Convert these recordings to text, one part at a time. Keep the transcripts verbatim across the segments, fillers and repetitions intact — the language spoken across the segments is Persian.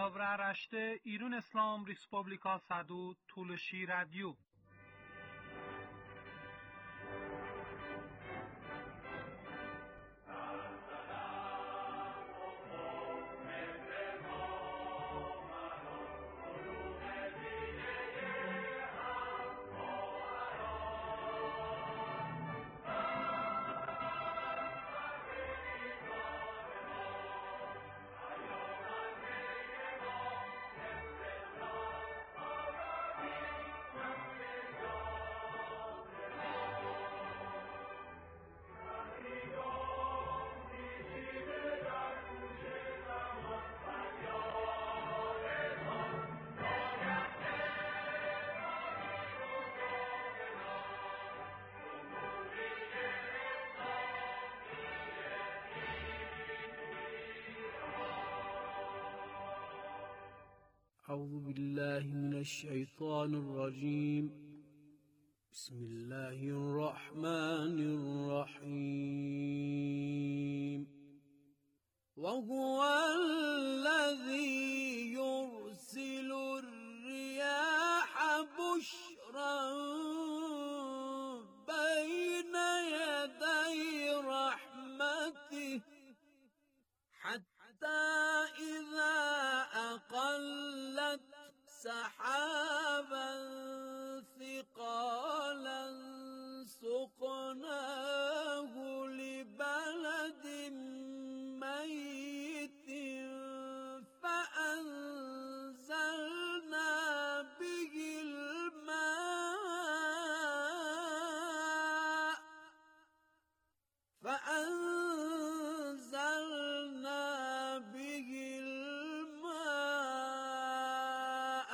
Davra rashte İran İslam Respublika Sadu Tulshi Radio. أعوذ بالله من الشيطان الرجيم. بسم الله الرحمن الرحيم. وهو الذي يرسل الرياح بشرا بين يدي رحمته حتى إذا أقلت سحابا ثقالا سقناه لبلد ميت فأنزلنا به الماء فأنزلنا به الماء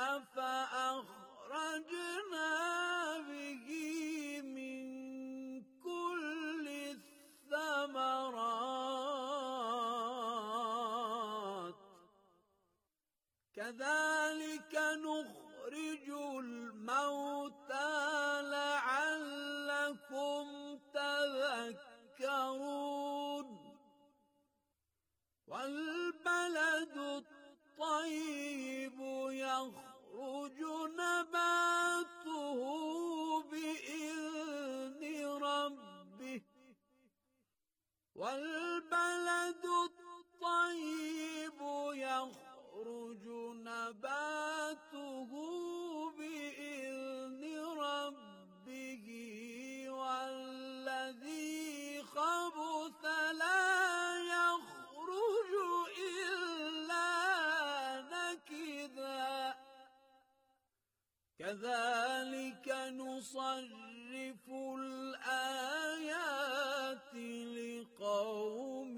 فأخرجنا به من كل الثمرات كذلك نخرج الموتى لعلكم تذكرون. والبلد الطيب يخرج نباته بإذن ربه والبلد الطيب يخرج نباته بإذن ربه والذي خبث لا يخرج إلا نكدا كذلك نصرف الآيات لقوم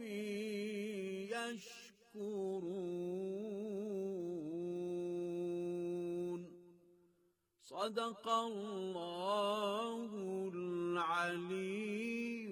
يشكرون. صدق الله العلي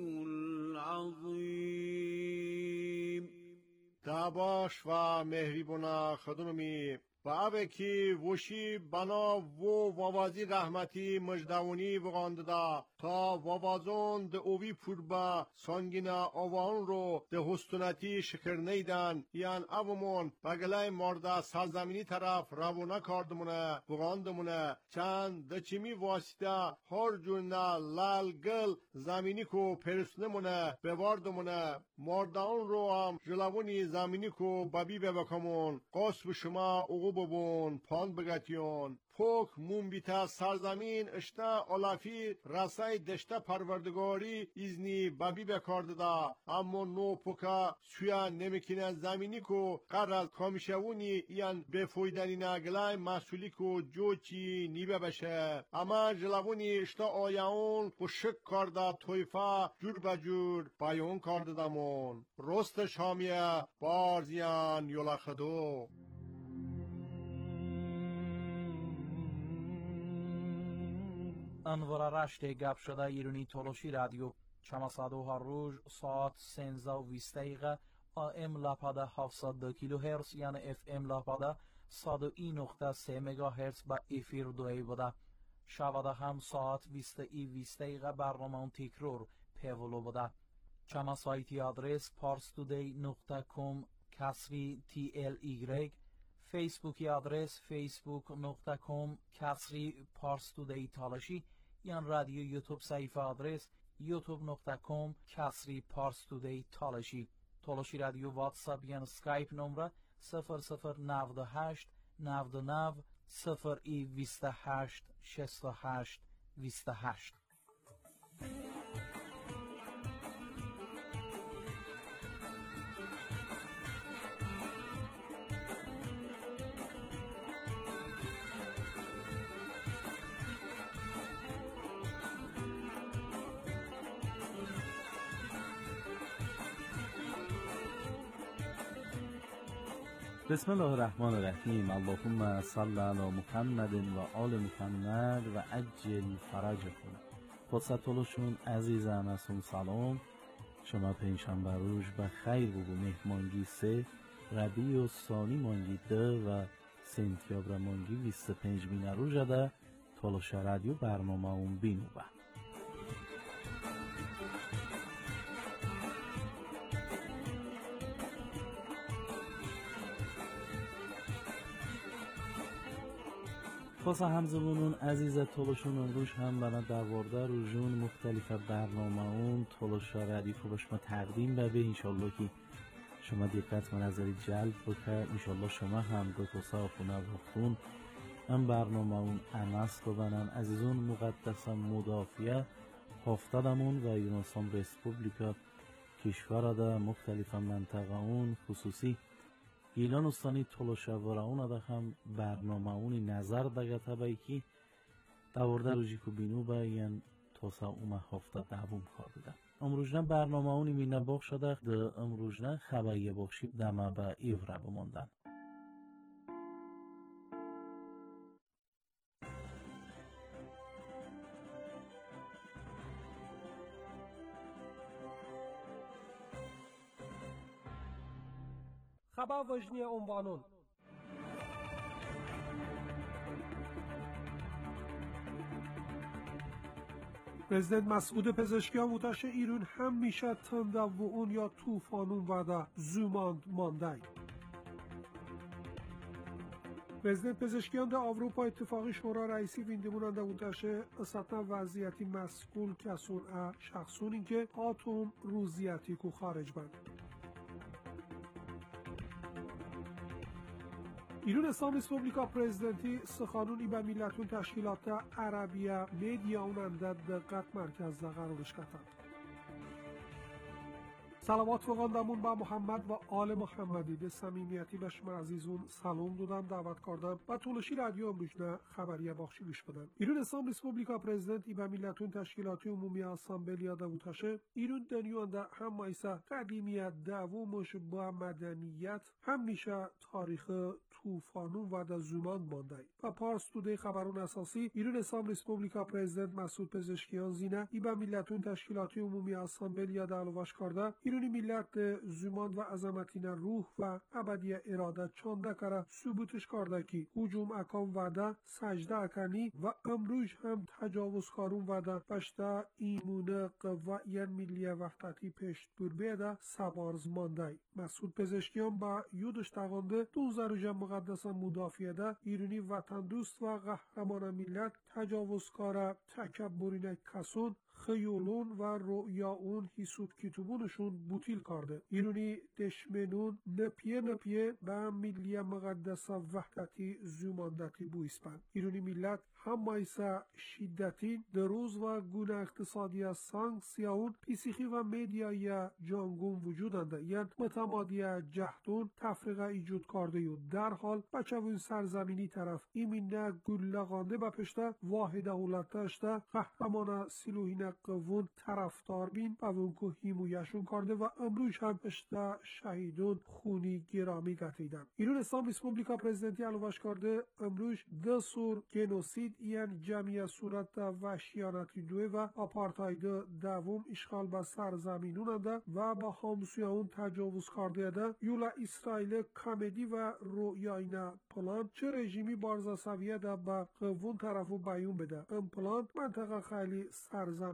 العظیم. دعواش و مهریبونا خدممی و اوه کی وشی بنا و ووازی رحمتی مجدونی وغانده تا ووازون ده اوی پوربا سانگینا آوان رو ده هستونتی شکر نیدن یان اومون بگلای مرده سرزمینی طرف روونه کردمونه وغاندمونه چند ده چیمی واسطه هر جونه لال گل زمینی کو پرسنمونه بواردمونه مرده اون رو هم جلوونی زمینی کو ببی ببکمون قصب شما اوغو ببون پاند بگتیون پوک موم بیتا سرزمین اشتا علافی رسای دشتا پروردگاری ایزنی ببی بکارده دا اما نو پوکا سویا نمیکنه زمینی کو قرد کامیشوونی ایان بفویدنی نگلای مسئولی کو جو چی نیبه بشه اما جلوونی اشتا آیاون و شک کرده تویفا جور بجور بایون کرده دامون رست شامیه بارزیان یولا خدو. انوار رشت گپ شده ایرانی تولوشی رادیو چماسادو هر روز ساعت سنزده و بیست دقیقه آم لاپاده هفتصد و دو کیلو هرتز یعنی اف ام لاپاده صد و یک نقطه سه مگا هرتز با افیر دوی بوده. شباده هم ساعت بیست ای بیست دقیقه برنامه تکرار پیولو بوده. چما سایتی آدرس پارستودی نقطه کام کسری تی ال ایگرگ فیسبوکی آدرس فیسبوک نقطه کام کسری پارس تودی تالشی یا رادیو یوتیوب صفحه آدرس یوتیوب نقطه کام کسری پارس تودی تالشی. تالشی رادیو واتساپ یا اسکایپ نمره صفر صفر نود هشت نود و نه صفر ای بیست و هشت شصت و هشت بیست و هشت. بسم الله الرحمن الرحیم. اللهم صل علی محمد و آل محمد و عجل فرجکم. خودسطولشون عزیزم هستم. سلام شما پنجشنبه روز به خیر بگو. مهمانگی سه ربیع و ثانی مانگی ده و سنتیابر مانگی بیست و پنج مینه روز ده تولوش رادیو برنامه اون بینو به خاصه همزبونون عزیز تولوشون امروز هم بنا در ورده روژون مختلف برنامه اون تولوش رادیو رو شما تقدیم به انشالله که شما دقت منظری جلب بکر. انشالله شما هم دو تا صافونه وقتون ام برنامه اون امست رو بنن عزیزون مقدسم مدافعه هفتادمون و یونسان رسپوبلیکا کشور ده مختلف منطقه اون خصوصی گیلان استانی تولوشواره اون ده هم برنامه اونی نظر دگه تبایی که دورده روژی که بینو با یعن توسا اومه هفته دوم کار بده. امروزنه برنامه اونی مینه باق شده ده امروزنه خبری باقشیب دمه به ایوره بماندن. خبر وجنی عنوانون پرزیدنت مسعود پزشکیان وطاش ایرون هم میشه تنده و اون یا توفانون وده زوماند مانده. پرزیدنت پزشکیان در اروپا اتفاقی شورا رئیسی ویندموننده وطاش اصطنا وضعیتی مسئول کسون ا شخصون این که هاتون روزیتی کو خارج بند. ایران اسلام ریسپوبلیکا پرزیدنتی سخانونی به میلتون تشکیلات عربیه میدیا اوننده دقت مرکز ده قرارش کتن. سلامات وقاندمون با محمد و آل محمدی به صمیمیتی به شما عزیزون سلام دادم دعوت کردم و تولشی رادیو امروزنه خبریه باخشی گوش بدن. ایران اسلام ریسپوبلیکا پرزیدنت ای به میلتون تشکیلاتی عمومی اسامبلیا ده وطاشه ایران دنیوانده هم مایسه قدیمیت دومش با مدنیت هم میشه تاریخ توفانون و در زمان مانده و پارس توده خبرون اساسی ایران اسلام ریسپوبلیکا پرزیدنت مسعود پزشکیان زینه ای به میلتون تشکیلاتی عمومی اسامبلیا ده علوش کرده ایرانی ملت زمان و عظمتین روح و ابدی اراده چانده کره ثبوتش کرده که هجوم اکام وده سجده اکنی و امروز هم تجاوز کارون وده پشته ایمونه قوه ملی وحدتی پشت بر بیده سبارز مانده. مسعود پزشکیان با یودش تقانده دوزه روژه مقدس مدافعه ده ایرانی وطن دوست و قهرمان ملت تجاوزکار تکبرین کسون خیولون و رؤیا اون حسود کتبونشون بوتیل کرده. ایرانی دشمنون نپیه نپیه به ملی مقدس وحدتی زوماندتی بویسپن. ایرانی ملت هم مایسا شدتی دروز و گونه اقتصادی سانکسیون پیسیخی و میدیای جانگون وجودنده یعنی متمادی جهدون تفریقه ایجود کرده و در حال بچه سرزمینی طرف ایمینه گلگانده به پشته واحد دولتشته قهرمان سلوهین قوون طرفدار بین و اونکو هیمویشون کرده و امروز هم پشته شهیدون خونی گرامی گتیدن. ایران اسلام ریسپوبلیکا پرزیدنتی علوش کرده امروز ده سور گنوسید یعنی جمعی صورت وحشیانتی دوی و آپارتاید دوم اشغال به سرزمینوننده و با همسویان تجاوز کرده ده یولا اسرائیل کمدی و رویاین پلان چه رژیمی بارزا سویه ده با قوون طرفو بیون بده. ام پلان منطقه خیلی سرزمین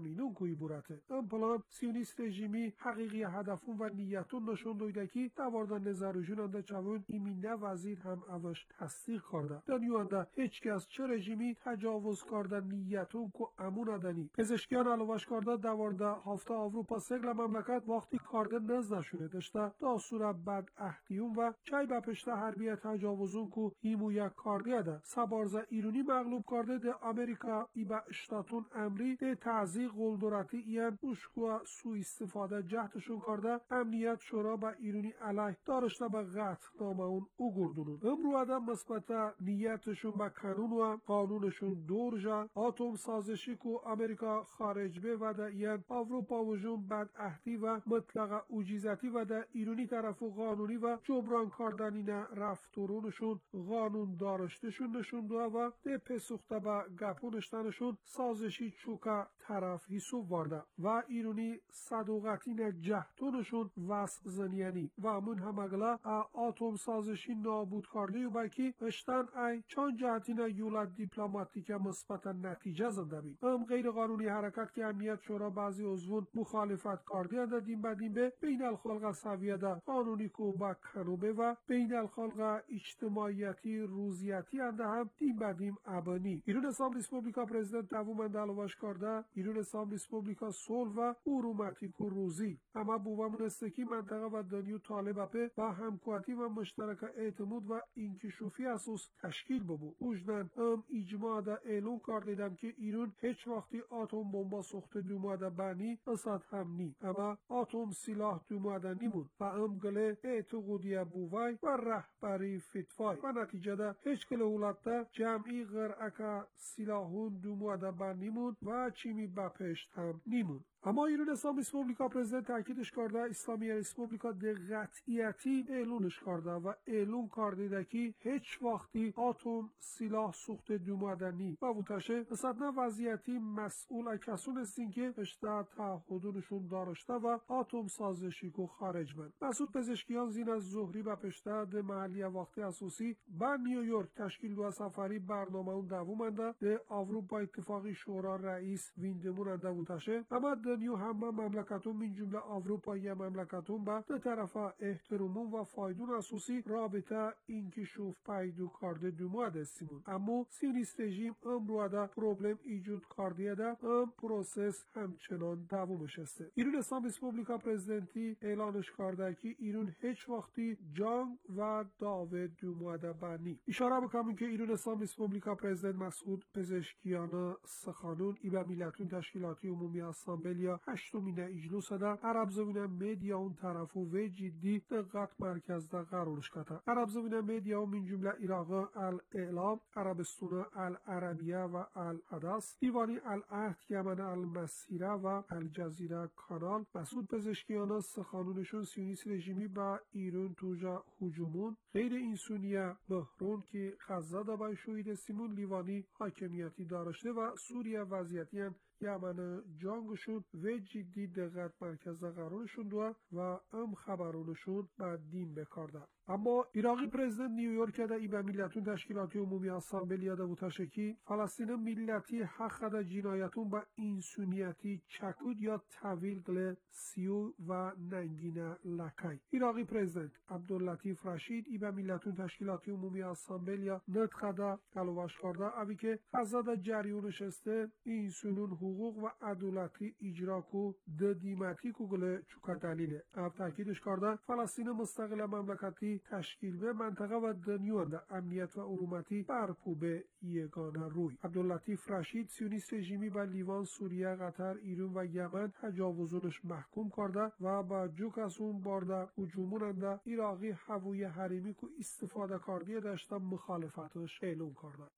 همینون کوی بورته. ام پلان سیونیست رژیمی حقیقی هدفون و نیتون نشون دویدکی دواردن نظروجون انده چوون ایمینه وزیر هم اوش تصدیق کرده. دانیو انده هیچ کس چه رژیمی تجاوز کردن نیتون که امون ادنی. پزشکیان علوش کرده دوارده هفته آوروپا سگل مملکت وقتی کارده نز نشونه داشته دا صورت بد احتیون و چای بپشته حربی تجاوزون که هیمویا کارده ده. سبارزه ایرونی مغلوب کرده ده امریکا ای با اشتاتون امری ده تعزیق قلدراتی این اشکوا سو استفاده جهتشون کرده امنیت شورا با ایرونی علیه دارشته به قطع نامه اون او گردونون. امرو آدم مثبت نیتشون با قانون و قانونشون دور جا آتوم سازشی که امریکا خارج به و ده این اروپا وجون بد احتی و مطلق اوجیزتی و ده ایرونی طرفو قانونی و جبران کردنین رفتورونشون قانون دارشتشون نشون دو و ده پسوخته با گپونشتنشون سازشی چوکا طرف حسوب وارده و ایرونی صدوقتین جهتونشون وس زنیانی و همون همگلا آتوم سازشی نابود کرده و بکی اشتن ای چون جهتین یولد دیپلماتیک مثبت نتیجه زنده بی. هم غیر قانونی حرکت که امنیت شورا بعضی عضوون مخالفت کرده انده دیم بدیم به بین الخلق سویه ده قانونی که با کنوبه و بین الخلق اجتماعیتی روزیتی انده هم دیم بدیم ابانی. ایران اسلام ریسپوبلیکا پرزیدنت دوم انده علوش کرده ایران اسلام ریسپوبلیکا سول و اورومتی کو روزی اما بوامون استکی منطقه و دانیو طالب اپه با همکواتی و مشترک اعتماد و انکشوفی اساس تشکیل ببو. اوجدن ام اجماع ده اعلون کردیدم که ایران هیچ وقتی آتوم بمبا سخت دوماده بانی اصد هم نی اما آتوم سلاح دوماده نیمون و ام گله اعتقودی بووای و رهبری فتوای و نتیجه ده هیچ کل اولاد جمعی غرعک سلاحون دوماده بانیمون و چیمی بپشت هم نیمون. اما ایران اسلام ریسپوبلیکا پرزیدنت تاکیدش کرده اسلامی ریسپوبلیکا ده قطعیتی اعلونش کرده و اعلون کرده که هیچ وقتی آتوم سلاح سوخت دومادنی و وطشه اصدنا وضعیتی مسئول کسون استین که اشتا تعهدونشون دارشته و آتوم سازشی کو خارج من. مسئول پزشکیان زین از ظهری و پشته ده محلی وقتی اساسی با نیویورک تشکیل دو سفری برنامه اون دوومنده ده اروپا اتفاقی شورا رئیس ویندمون انده وطشه اما دنیو همه مملکتون من جمله اروپایی مملکتون با دو طرفا احترامون و فایدون اساسی رابطه انکشوف پیدو کرده دوماد استیمون. اما سیونیست رژیم امرو ده پروبلم ایجود کرده ده ام پروسس همچنان دوامش است. ایران اسلام ریسپوبلیکا پرزیدنتی اعلانش کرده که ایران هیچ وقتی جنگ و داو دوماده بانی. اشاره بکنم که ایران اسلام ریسپوبلیکا پرزیدنت مسعود پزشکیان سخانون ای به ملتون تشکیلاتی عمومی اسامبل یا هشتمین اجلاس ده عرب زمین مدیا اون طرفو و جدی دقت مرکز ده قرارش کده. عرب زمین مدیا من جمله عراق الاعلام، عربستان العربیه و الحدث، دیوانی العهد، یمن المسیره و الجزیره کانال. مسعود پزشکیان سخانونشون سیونیست رژیمی با ایران توجا هجومون غیر انسانیه بحران که غزه ده با شوید سیمون لیوانی حاکمیتی داشته و سوریه وضعیتی یمن جانگشون و جدی دقت مرکز قرارشون دو و ام خبرونشون بعد دین بکارده. اما عراقی پرزیدنت نیویورک ده ای به ملتون تشکیلاتی عمومی اسامبل یاده و تشکی فلسطین ملتی حق ده جنایتون با انسانیتی چکود یا طویل قل سیو و ننگین لکای. عراقی پرزیدنت عبداللطیف رشید ای به ملتون تشکیلاتی عمومی اسامبل یا نطقه ده علوش کرده اوی که غزه ده جریونش استه انسانون حقوق و عدالتی اجرا کو ده دیمتی کو گله چوکا دلیله. او تاکیدش کرده فلسطین مستقل مملکتی تشکیل به منطقه و دنیا ده امنیت و ارومتی برپو به یگانه روی. عبداللطیف رشید سیونیست رژیمی با لیوان، سوریه، قطر، ایران و یمن تجاوزونش محکوم کرده و با جوک از اون بارده هجوموننده عراقی هوای حریمی کو استفاده کردی داشته مخالفتش اعلام کرده.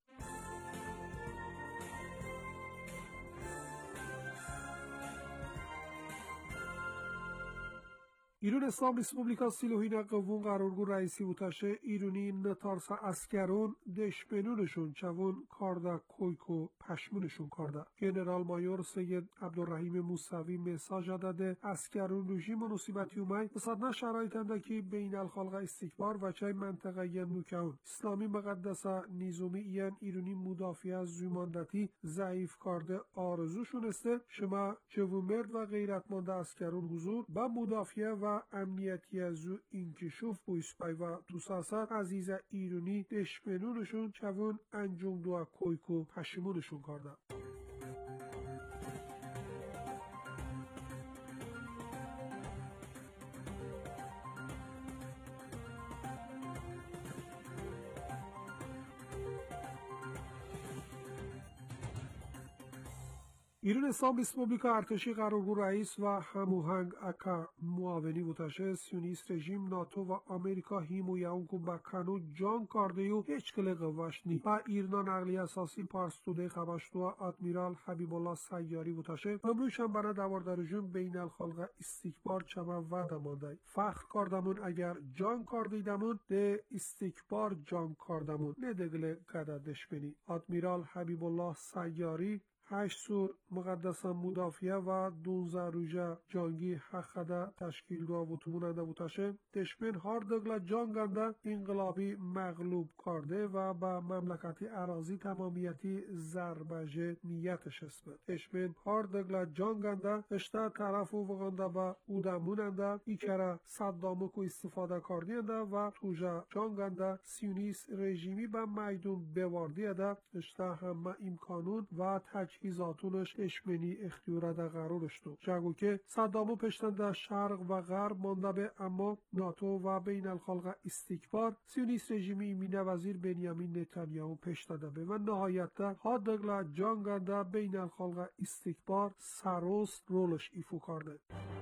ایران اسلام ریسپوبلیکا سیلوهین قوون قرارگو رئیسی بوتاشه ایرونی نتارسا اسکرون دشمنونشون چوون کاردا کویکو پشمونشون کاردا. جنرال مایور سید عبدالرحیم موسوی مساج داده اسکرون رژیم نصیبتی اومای بسادنا شرایطنده که بین الخلق استکبار و چای منطقه نوکاون اسلامی مقدسه نیزومی ایان ایرونی مدافع از زوماندتی ضعیف کارده آرزوشون استه شما جوومرد و غیرتمند اسکرون حضور با مدافع و امنیتی از او انکشوف بویسپای و توساسات عزیز ایرونی دشمنونشون چوون انجام دو کویکو پشیمونشون کرده. ایران اسلام ریسپوبلیکا ارتشی قرارگو رئیس و هموهنگ اکا معاونی بوتاشه سیونیست رژیم ناتو و آمریکا هیمو یاونکو با کنو جان کاردیو هیچ کل قواشنی با ایرنا نقلی اساسی پارس توده خبشتو آدمیرال حبیب الله سیاری بوتاشه امروز هم بنا دوار رژیم بین الخلق استکبار چما وعده مانده فخر کاردمون اگر جان کاردیدمون ده استکبار جان کاردمون نه دگل قدر دشمنی. آدمیرال حبیب الله سیاری هشت سور مقدسه مدافعه و دونزه روژه جانگی حقده تشکیل دو و تموننده بوتاشه دشمن هار دگل جانگنده انقلابی مغلوب کرده و با مملکتی اراضی تمامیتی زربجه نیتش اسمه دشمن هار دگل جانگنده اشتا طرف و وغنده با اودموننده ایکره صدامکو استفاده کردینده و توجه جانگنده سیونیست رژیمی با میدون بواردیه ده اشتا همه امکانون و تجهیز تجهیزاتونش دشمنی اختیار در قرارش دو جگو که صدامو پشتن در شرق و غرب مانده به اما ناتو و بین الخلق استکبار سیونیست رژیمی ایمینه وزیر بنیامین نتانیاهو پشتنده به و نهایت ها دگلا جانگنده بین الخلق استکبار سروست رولش ایفو کرده.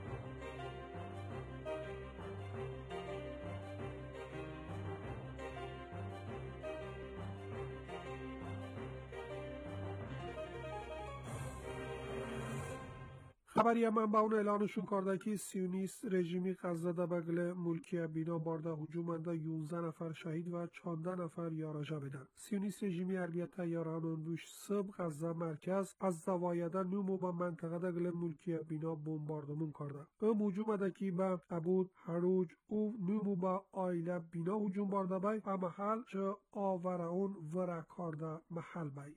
خبری منبعون اعلانشون کرده که سیونیست رژیمی غزه ده بگل ملکی بینا بارده هجومنده یونزده نفر شهید و چانده نفر یاراجه بدن. سیونیست رژیمی اربیت تیارانون بوش سب غزه مرکز از زوایده نومو با منطقه ده گل ملکی بینا بمباردمون کرده. ام هجوم ده که با عبود حروج او نومو با آیله بینا هجوم بارده بای و محل چه آوره اون وره کرده محل بای.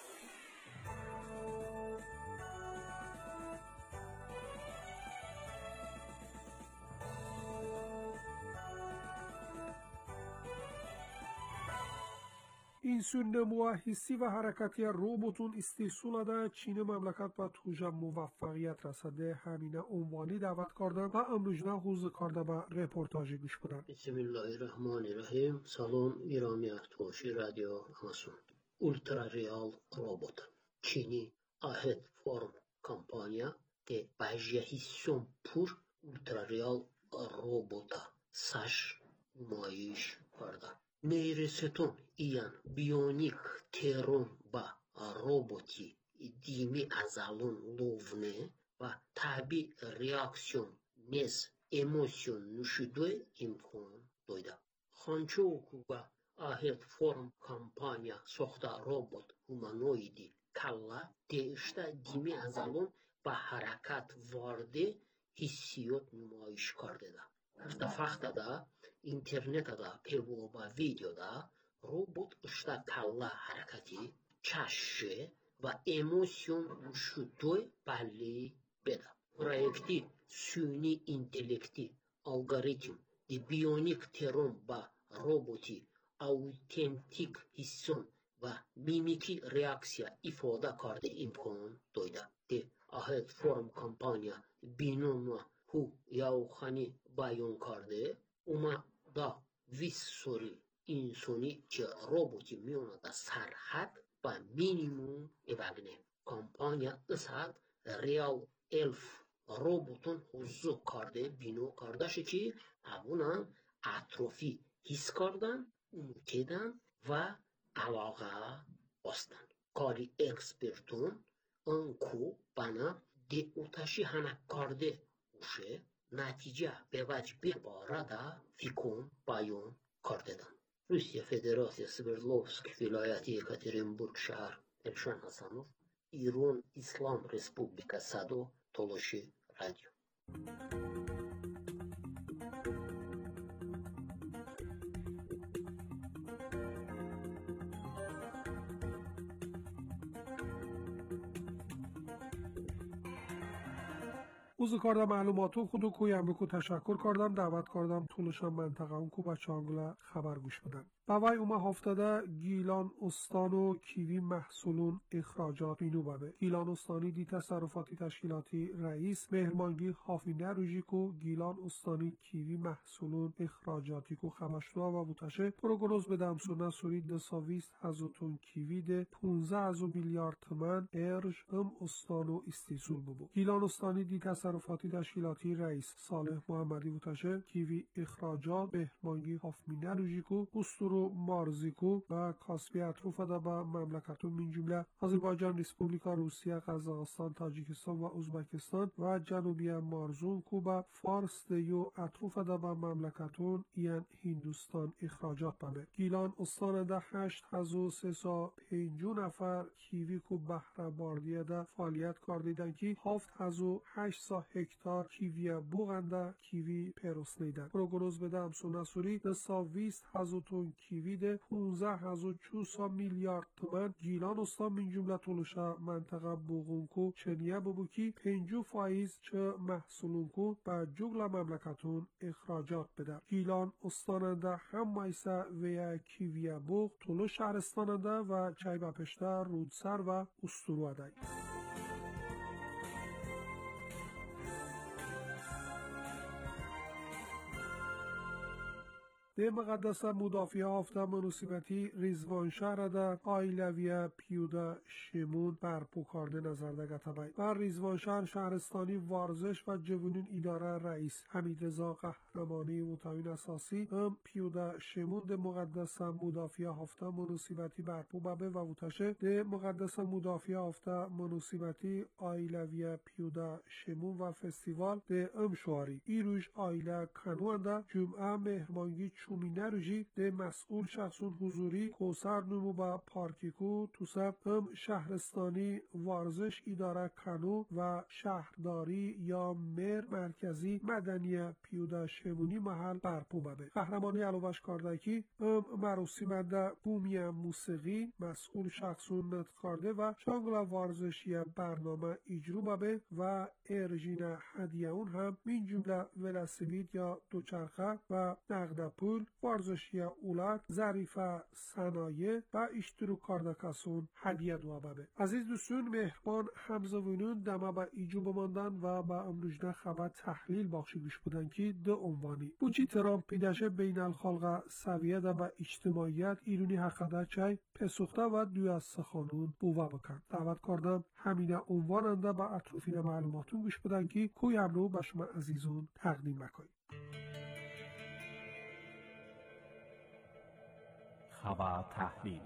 این سون نموه حسی و حرکتی روبوتون استیصول ده چین مملکت و توجه موفقیت رسده همینه عنوانی دعوت کردن و امروجنه حوض کرده به رپورتاجی گوش بدن. بسم الله الرحمن الرحیم. سلام ایرامی توشی رادیو همسون. اولترا ریال روبوت چینی آهد فرم کمپانیا که باجه حسون پور اولترا ریال روبوتا ساش نمایش کرده. نیرستون ایان بیونیک ترون با روبوتی دیمی ازالون لوونه و تابی ریاکسیون نز emosyon nüşüdü imkan doyda. Xanço kuga ahet form kampanya soxta robot humanoidi kalla değişte dimi azalın ve harakat vardı hissiyot nümayiş kardıda. Hafta faxta da internette da pevo ba videoda robot işte kalla harekati çaşı ve emosyon nüşüdü belli beda. Proyekti süni intelekti algoritm de biyonik teron ba roboti autentik hisson ve mimiki reaksiya ifade kardı imkan doyda. De ahet form kampanya binonma hu yaukhani bayon kardı uma da vis soru insoni ki roboti miyona da sarhat ba minimum evagne. Kampanya ısat real elf robotun huzu kardı bino kardeşi ki buna atrofi his kardan, umut eden ve alağa bastan. Kari ekspertun anku bana de utaşı hana kardı uşe natija bevaj bir bara da fikun bayon kardedan. Rusya Federasyası Sverdlovsk vilayeti Yekaterinburg şehir Elşan Hasanov, İran İslam Respublika Sado Toloshi Radyo. اوز کاردم معلوماتو خودو کویم بکو تشکر کردم دعوت کردم طولشم منطقه اون کو بچه آنگلا خبر گوش بدن. بوای اومه هفتاده گیلان استان و کیوی محصولون اخراجات بینو بابه. گیلان استانی دی تصرفاتی تشکیلاتی رئیس مهرمانگی حافینه روژیکو گیلان استانی کیوی محصولون اخراجاتی کو خبشتوا و بوتشه پروگنوز بدم سونه سوری دساویست هزوتون کیوی ده پونزه هزو میلیارد تومن ارج ام استانو استیسول ببو. گیلان استانی دی تصرفاتی تشکیلاتی رئیس صالح محمدی بوتشه کیوی اخراجات مهرمانگی حافینه روژیکو استورو مارزیکو و کاسپی اطروف دا با مملکتون من جمله آذربایجان، ریسپوبلیکا روسیه، قزاقستان، تاجیکستان و ازبکستان و جنوبی مارزون کو با فارس دیو اطروف دا با مملکتون این هندوستان اخراجات بابه. گیلان استان دا هشت هزو سیسا پینجو نفر کیوی کو بحر باردیه دا فعالیت کردیدن که هفت هزو هشت سا هکتار کیوی بوغنده کیوی پیروس نیدن. پروگنوز بده امسو نسوری دسا ویست هزو تون کیوی ده پونزه هزو چوسا میلیارد تومن گیلان استان من جمله طولشا منطقه بوغونکو چنیه ببو که پنجو فایز چه محصولونکو با جگل مملکتون اخراجات بده. گیلان استاننده هم مایسه ویا کیوی بوغ طولو شهرستاننده و چای بپشته رودسر و استرو دای. ده مقدس مدافع هفته مناسبتی ریزوان شهر ده آیلویه پیوده شمون برپو کرده نظر ده گتبای. بر ریزوان شهر شهرستانی ورزش و جوانان اداره رئیس حمید رضا قهرمانی متعین اساسی هم پیوده شمون ده مقدس مدافع هفته مناسبتی برپو بابه و وطشه ده مقدس مدافع هفته مناسبتی آیلویه پیوده شمون و فستیوال ده ام شواری ایروش آیله کنوانده جمعه مهمانگی چومینه روژی ده مسئول شخصون حضوری کوسر نمو با پارکیکو توسب هم شهرستانی ورزش اداره کنو و شهرداری یا مر مرکزی مدنی پیوده شمونی محل برپو بابه. قهرمانی علوبش کاردکی هم مراسمنده بومی موسیقی مسئول شخصون نت کرده و شانگلا ورزشی برنامه اجرو بابه و ارژین هدیه اون هم من جمله ولسیبید یا دوچرخه و نقد پول ورزشی اولاد ظریفه صنایع و اشترو کاردکاسون هدیه دوا بابه. عزیز دوستون مهربان همزوینون دمه با ایجو بماندن و با امروجنه خبر تحلیل باخشی گوش بودن که دو عنوانی بوچی ترامپ پیداشه بین الخلق سویه ده با اجتماعیت ایرونی حقیقت چای پسوخته و دوی از سخانون بووا بکن. دعوت کردم همین عنواننده با اطرافین معلوماتون گوش بودن که کوی امرو با شما عزیزون تقدیم بکنیم. خبر تحلیل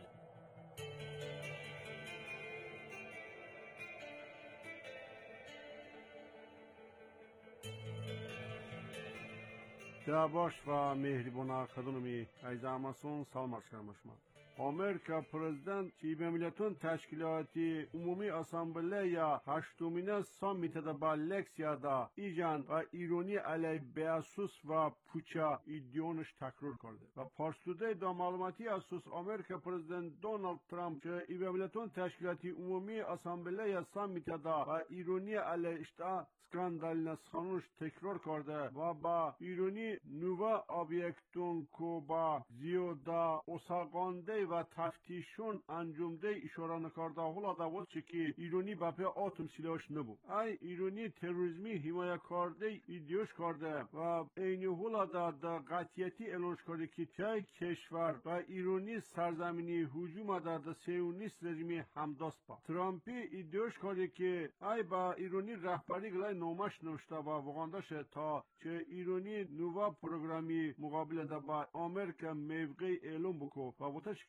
Dağbaş ve mehriban kadınımı ayzamasın salmarşkarmışma. Amerika Prezident Çiğbe Milletun Teşkilatı Umumi Asambleya Haştumine Sammitede ba Leksiyada İjan ve İroni aley beasus ve puça iddiyonuş tekrar kardı. Ve parstude da malumati asus Amerika Prezident Donald Trump Çiğbe Milletun Teşkilatı Umumi Asambleya Sammitede ve İroni aley işte skandalına sanuş tekrar kardı. Ve ba İroni nüva obyektun ko ba ziyoda osagande و تفتیشون انجامده اشاره نکرده حالا دعوت چه که ایرانی بپه آتم سلاحش نبود ای ایرانی تروریسمی حمایت کرده ایدیوش کرده و این حالا دا, دا قطعیتی اعلانش کرده که چه کشور و ایرانی سرزمینی هجوم در دا سیونیست رژیمی همداست با ترامپی ایدیوش کرده که ای با ایرانی رهبری گلای نامش نوشته و وگاندش تا چه ایرانی نووا پروگرامی مقابل دا با امریکا موقع اعلام بکو و بودش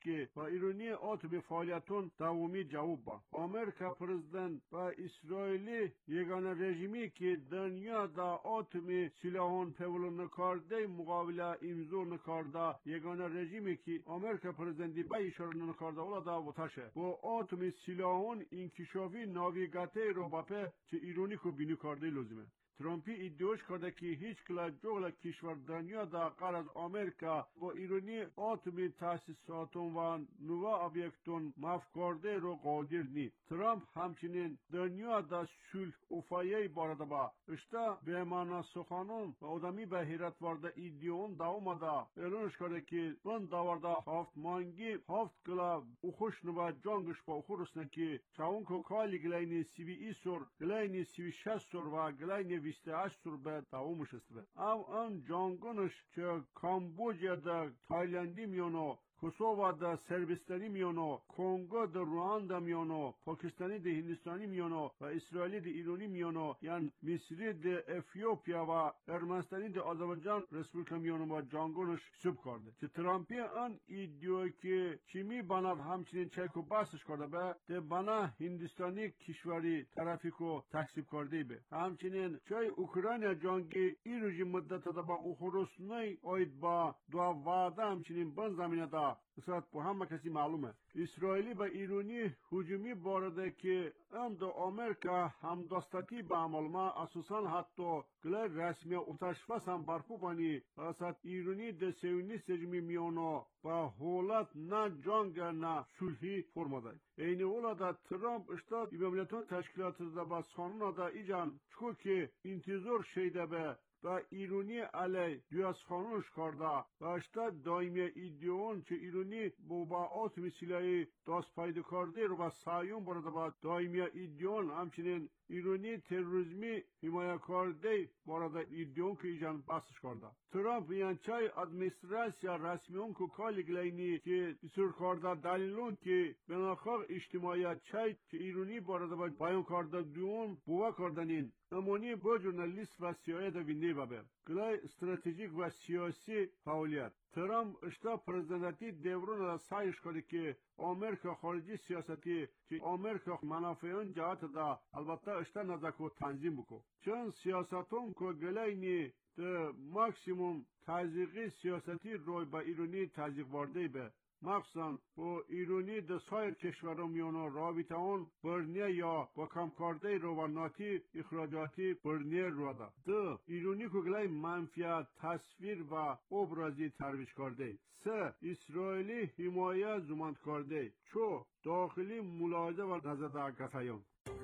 که با ایرانی آتمی فعالیتون دوامی جواب با آمریکا پرزیدنت و اسرائیلی یگانه رژیمی که دنیا دا آتمی سلاحون پولون نکارده مقابله امضا نکارده یگانه رژیمی که آمریکا پرزیدنتی به اشاره نکارده اولا دا وطاشه با آتمی سلاحون انکشافی ناویگاته رو باپه چه ایرانی کو بینی کارده لازمه. ترامپی ادعاش کرده که هیچ کلا جغل کشور دنیا دا غیر از آمریکا با ایرانی آتمی تاسیساتون و نوا ابیکتون مف کرده رو قادر نیست. ترامپ همچنین دنیا دا صلح افایه بارده با اشتا به معنا سخنان و آدمی به حیرت وارده ایدیون داوم دا اعلانش کرده که من داورده هفت مانگی هفت کلا اخوش نوا جانگش با اخورسنه که چاون کو کالی گلینی سیوی ایسور گلینی سیوی شستور و گلینی بیست و هشت سور به دوامش است. او آن جانگونش که کامبوجیا دا تایلندی میانو کوسووا دا سربستانی میانو کنگو دا رواندا میانو پاکستانی دا هندستانی میانو و اسرائیلی دا ایرانی میانو یعنی مصری دا افیوپیا و ارمنستانی دا آذربایجان رسپوبلیکا میانو با جانگونش سوب کرده چه ترامپی آن ایدیو که چیمی بنا همچنین چیکو باسش کرده به ده بنا هندستانی کشوری طرفیکو تکسیب کرده به همچنین چای اوکراین جانگی ای رژیم مدت دا با اخروسنای آید با دو وعده همچنین بن زمینه دا اصلاحات با همه کسی معلومه اسرائیلی با ایرانی هجومی بارده که ام دو آمریکا هم دستاتی با عمل ما اساسا حتی گلر رسمی اتشفاس هم برپو بانی اصلاحات ایرانی ده سیونی سجمی میانو با حولت نه جانگ نه سلحی فرماده این اولا دا ترامپ اشتاد ایمامیلتون تشکیلات دا با سخانون دا ایجان چکو که انتظار شیده به و ایرانی علی دیاز خانوش کرده و اشتا دائمی ایدیون چه ایرانی با با آتمی سلاحی دست پیدا کرده رو با سایون برده با دائمی ایدیون همچنین ایرانی تروریسمی حمایت کرده برده ایدیون که ایجان بحثش کرده ترامپ یعنی چای ادمنستراسیا رسمیون که کالی گلینی که سر کرده دلیلون که بناخواه اجتماعیت چای که ایرانی برده با بیان کرده دیون بوا کردنین امانی با جورنالیست و سیاهی دا وینده بابه گلای استراتژیک و سیاسی فعالیت ترامپ اشتا پرزیدنتی دورون را سایش کرده که آمریکا خارجی سیاستی که آمریکا منافعان جهت دا البته اشتا نزاکو تنظیم بکو چون سیاستون که گلینی ده ماکسیموم تزیقی سیاستی روی با ایرانی تزیق وارده به مخصوصا با ایرانی ده سایر کشورها میانو رابطه اون برنیه یا با کمکارده رواناتی اخراجاتی برنیه رو ده ده ایرانی که گلای منفیت تصویر و ابرازی ترویج کرده سه اسرائیلی حمایه زمانت کرده چو داخلی ملاحظه و نظر در گفایان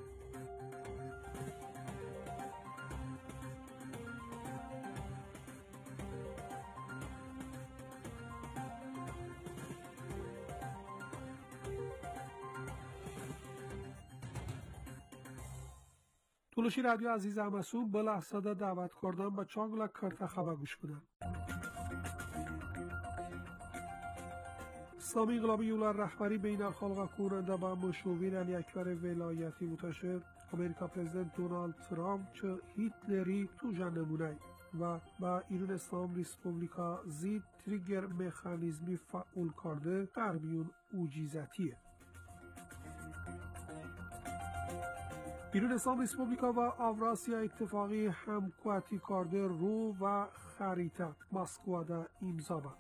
تولشی رادیو عزیز همسون به لحظه دعوت کردن به چانگلا کرتا خبر گوش بدن. سامی انقلابی یولار رهبری بین الخلق کننده با مشاور علی اکبر ولایتی متشر امریکا پرزیدنت دونالد ترامپ چه هیتلری تو نمونه و با ایران اسلام ریسپوبلیکا زید تریگر مکانیزمی فعال کرده غربیون اوجیزتیه. ایران اسلام ریسپوبلیکا و اوراسیا اتفاقی همکاری کرده رو و خریطه مسکو دا امضا با.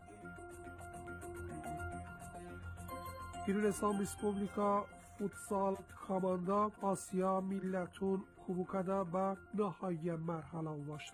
ایران اسلام ریسپوبلیکا فوتسال کاماندا آسیا ملتون کوبوکادا با نهایی مرحله واشته.